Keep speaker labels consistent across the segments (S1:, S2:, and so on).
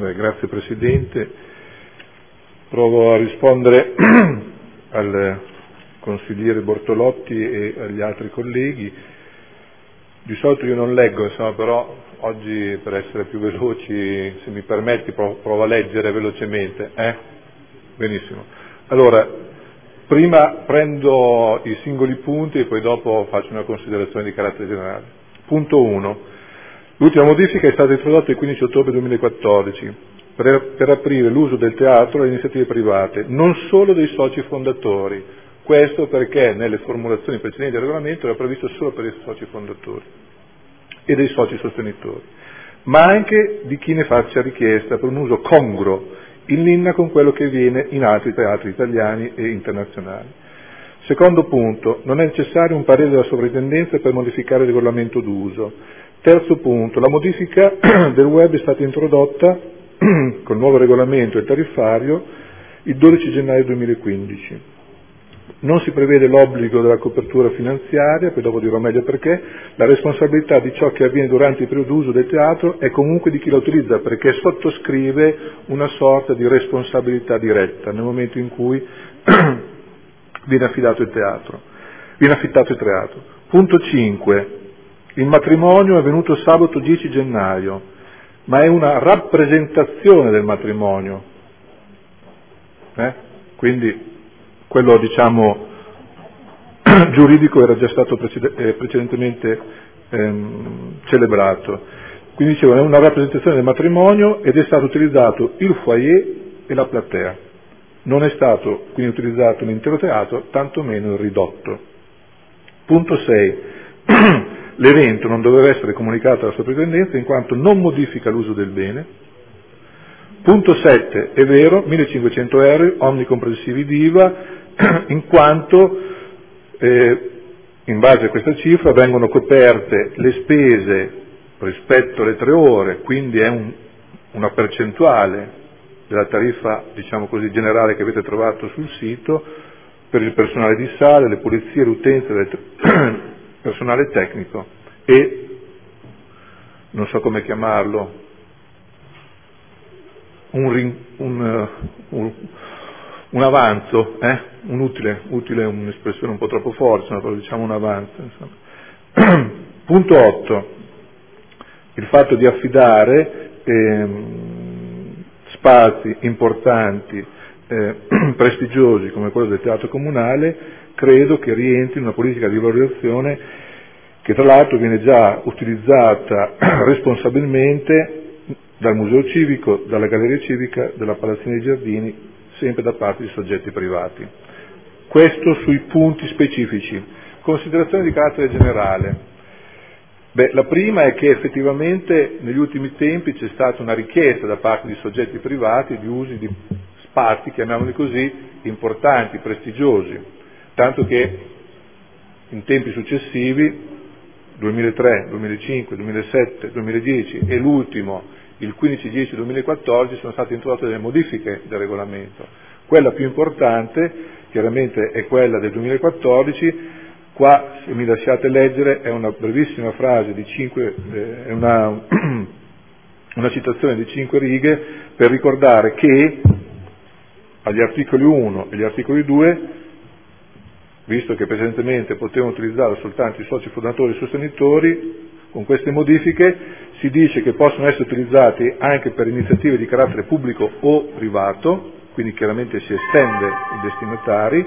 S1: Grazie Presidente. Provo a rispondere al consigliere Bortolotti e agli altri colleghi. Di solito io non leggo, insomma, però oggi per essere più veloci, se mi permetti, provo a leggere velocemente. Benissimo. Allora, prima prendo i singoli punti e poi dopo faccio una considerazione di carattere generale. Punto 1. L'ultima modifica è stata introdotta il 15 ottobre 2014 per aprire l'uso del teatro alle iniziative private, non solo dei soci fondatori. Questo perché nelle formulazioni precedenti del regolamento era previsto solo per i soci fondatori e dei soci sostenitori, ma anche di chi ne faccia richiesta per un uso congruo, in linea con quello che avviene in altri teatri italiani e internazionali. Secondo punto, non è necessario un parere della sovrintendenza per modificare il regolamento d'uso. Terzo punto, la modifica del web è stata introdotta col nuovo regolamento e tariffario il 12 gennaio 2015. Non si prevede l'obbligo della copertura finanziaria, poi dopo dirò meglio perché. La responsabilità di ciò che avviene durante il periodo d'uso del teatro è comunque di chi la utilizza, perché sottoscrive una sorta di responsabilità diretta nel momento in cui viene affittato il teatro. Punto 5. Il matrimonio è avvenuto sabato 10 gennaio, ma è una rappresentazione del matrimonio. Quindi quello, diciamo, giuridico era già stato precedentemente celebrato. Quindi dicevo, è una rappresentazione del matrimonio ed è stato utilizzato il foyer e la platea. Non è stato quindi utilizzato l'intero teatro, tantomeno il ridotto. Punto 6. L'evento non doveva essere comunicato alla sovrintendenza in quanto non modifica l'uso del bene. Punto 7. È vero, 1.500 euro omnicomprensivi di IVA, in quanto in base a questa cifra vengono coperte le spese rispetto alle 3 ore, quindi è una percentuale della tariffa, diciamo così, generale che avete trovato sul sito per il personale di sala, le pulizie, l'utenza, personale tecnico e non so come chiamarlo, un avanzo, un utile è un'espressione un po' troppo forte, però diciamo un avanzo, insomma. Punto 8. Il fatto di affidare spazi importanti, prestigiosi come quello del teatro comunale, credo che rientri in una politica di valorizzazione che tra l'altro viene già utilizzata responsabilmente dal Museo Civico, dalla Galleria Civica, dalla Palazzina dei Giardini, sempre da parte di soggetti privati. Questo sui punti specifici. Considerazioni di carattere generale. La prima è che effettivamente negli ultimi tempi c'è stata una richiesta da parte di soggetti privati di usi di spazi, chiamiamoli così, importanti, prestigiosi, tanto che in tempi successivi, 2003, 2005, 2007, 2010 e l'ultimo, il 15/10/2014, sono state introdotte delle modifiche del regolamento. Quella più importante chiaramente è quella del 2014. Qua, se mi lasciate leggere, è una brevissima frase di 5, è una citazione di 5 righe per ricordare che agli articoli 1 e agli articoli 2, visto che precedentemente potevano utilizzare soltanto i soci fondatori e sostenitori, con queste modifiche si dice che possono essere utilizzati anche per iniziative di carattere pubblico o privato, quindi chiaramente si estende i destinatari.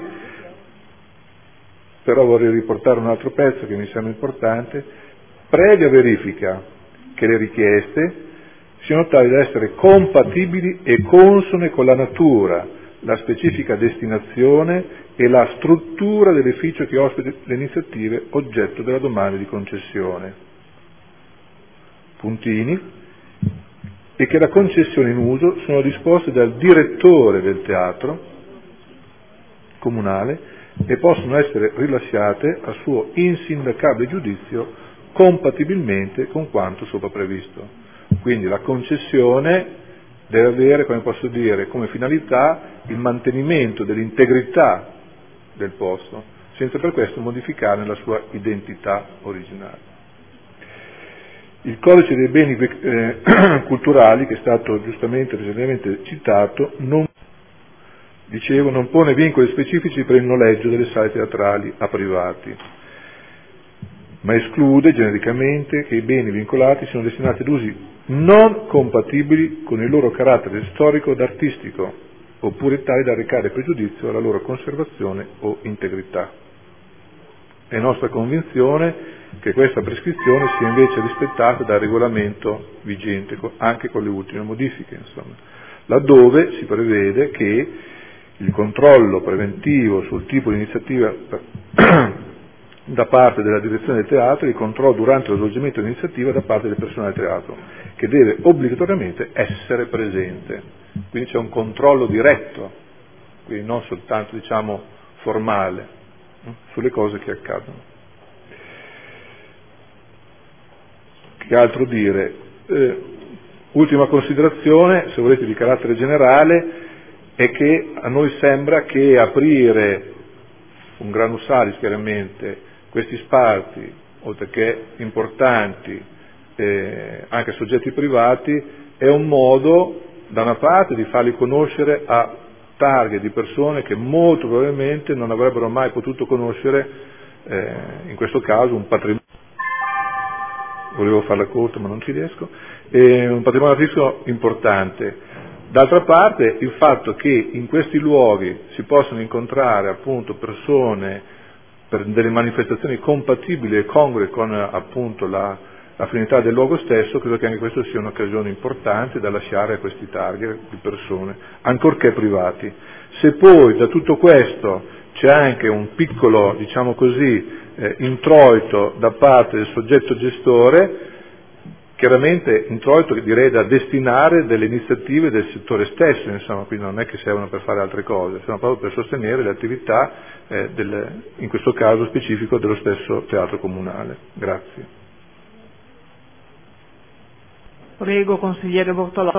S1: Però vorrei riportare un altro pezzo che mi sembra importante: previa verifica che le richieste siano tali da essere compatibili e consone con la natura, la specifica destinazione e la struttura dell'edificio che ospita le iniziative oggetto della domanda di concessione. Puntini. E che la concessione in uso sono disposte dal direttore del teatro comunale e possono essere rilasciate a suo insindacabile giudizio compatibilmente con quanto sopra previsto. Quindi la concessione deve avere, come posso dire, come finalità il mantenimento dell'integrità del posto, senza per questo modificarne la sua identità originale. Il codice dei beni culturali, che è stato giustamente recentemente citato, non pone vincoli specifici per il noleggio delle sale teatrali a privati, ma esclude genericamente che i beni vincolati siano destinati ad usi non compatibili con il loro carattere storico ed artistico, oppure tali da recare pregiudizio alla loro conservazione o integrità. È nostra convinzione che questa prescrizione sia invece rispettata dal regolamento vigente, anche con le ultime modifiche, laddove si prevede che il controllo preventivo sul tipo di iniziativa da parte della direzione del teatro e il controllo durante lo svolgimento dell'iniziativa da parte del personale del teatro, che deve obbligatoriamente essere presente. Quindi c'è un controllo diretto, quindi non soltanto formale, sulle cose che accadono. Che altro dire? Ultima considerazione, se volete di carattere generale, è che a noi sembra che aprire un granus salis chiaramente questi spazi, oltre che importanti anche a soggetti privati, è un modo da una parte di farli conoscere a targhe di persone che molto probabilmente non avrebbero mai potuto conoscere, in questo caso un patrimonio, volevo farla corta ma non ci riesco, un patrimonio artistico importante. D'altra parte il fatto che in questi luoghi si possano incontrare appunto persone per delle manifestazioni compatibili e congrue con appunto la finalità del luogo stesso, credo che anche questo sia un'occasione importante da lasciare a questi target di persone, ancorché privati. Se poi da tutto questo c'è anche un piccolo, introito da parte del soggetto gestore, chiaramente introito direi da destinare delle iniziative del settore stesso, quindi non è che servono per fare altre cose, servono proprio per sostenere le attività in questo caso specifico dello stesso teatro comunale. Grazie.
S2: Prego, consigliere Bortolotto.